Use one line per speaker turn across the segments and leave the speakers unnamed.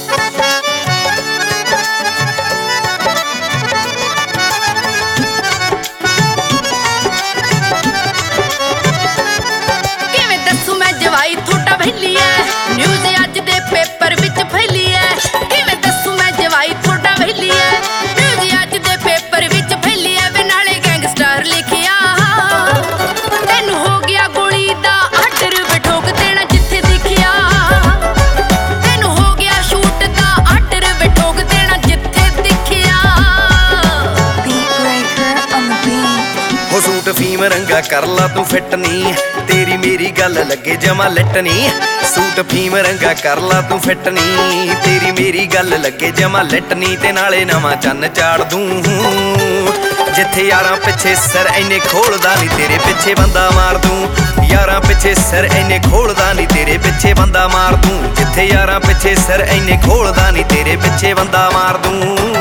Suit फीम रंगा कर ला तू फिट नी, तेरी मेरी गल लगे जमा लिटनी। सूट फीम रंगा कर ला तू फिट नी, तेरी मेरी गल लगे जमा लिटनी। ते नाले नवां चन्न चाड़ दूं, जिथे यारां पिछे सिर इन्ने खोलदा नी, तेरे पिछे बंदा मार दूं। यारां पिछे सिर इन्ने खोलदा नी, तेरे पिछे बंदा मार दूं। जिथे यारां पिछे सिर इन्ने खोलदा नी, तेरे पिछे बंदा मार दूं।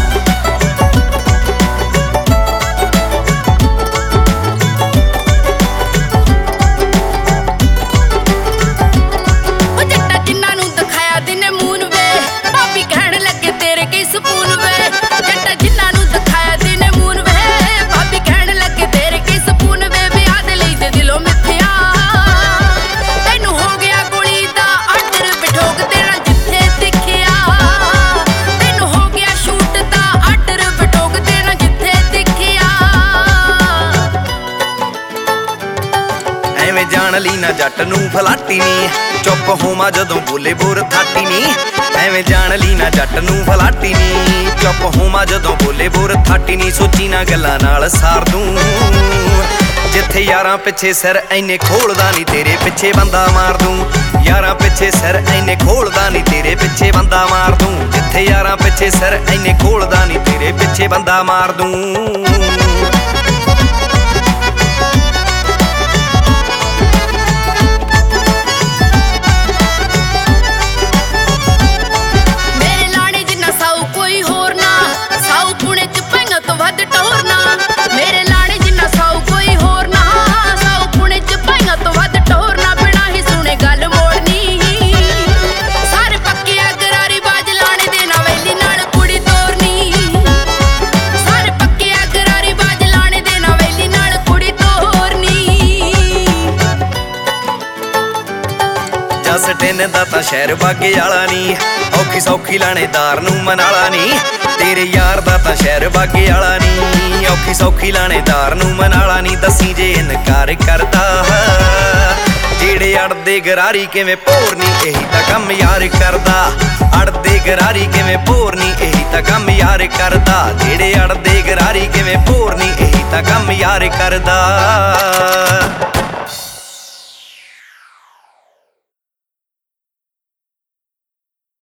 जान ली ना जट नूं फलाटी नी, चुप होवां जदों बोले बोर थाटी नी। एवें जान ली ना जट नूं फलाटी नी, चुप होवां जदों बोले बोर थाटी नी। सोची ना गल्लां नाल सार दूं, जिथे यारां पिछे सिर इन्ने खोलदा नी, तेरे पिछे बंदा मार दूं। यारां पिछे सिर इन्ने खोलदा नी, तेरे पिछे बंदा मार दूं। जिथे यारां पिछे सिर इन्ने खोलदा नी, तेरे पिछे बंदा मार दूं। ਸਟਿਨ ਦਾ ਤਾਂ ਸ਼ਹਿਰ ਬਾਗੇ ਵਾਲਾ ਨੀ, ਔਖੀ ਸੌਖੀ ਲਾਣੇਦਾਰ ਨੂੰ ਮਨਾਲਾ ਨੀ। ਤੇਰੇ ਯਾਰ ਦਾ ਤਾਂ ਸ਼ਹਿਰ ਬਾਗੇ ਵਾਲਾ ਨੀ, ਔਖੀ ਸੌਖੀ ਲਾਣੇਦਾਰ ਨੂੰ ਮਨਾਲਾ ਨੀ। ਦੱਸੀ ਜੇ ਇਨਕਾਰ ਕਰਦਾ, ਜਿਹੜੇ ਅੜਦੇ ਗਰਾਰੀ ਕਿਵੇਂ ਭੋਰਨੀ, ਇਹੀ ਤਾਂ ਕੰਮ ਯਾਰ ਕਰਦਾ। ਅੜਦੇ ਗਰਾਰੀ ਕਿਵੇਂ ਭੋਰਨੀ, ਇਹੀ ਤਾਂ ਕੰਮ ਯਾਰ ਕਰਦਾ। ਜਿਹੜੇ ਅੜਦੇ ਗਰਾਰੀ ਕਿਵੇਂ ਭੋਰਨੀ, ਇਹੀ ਤਾਂ ਕੰਮ ਯਾਰ ਕਰਦਾ।